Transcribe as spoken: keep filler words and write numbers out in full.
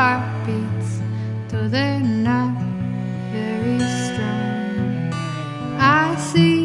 heartbeats, though they're not very strong. I see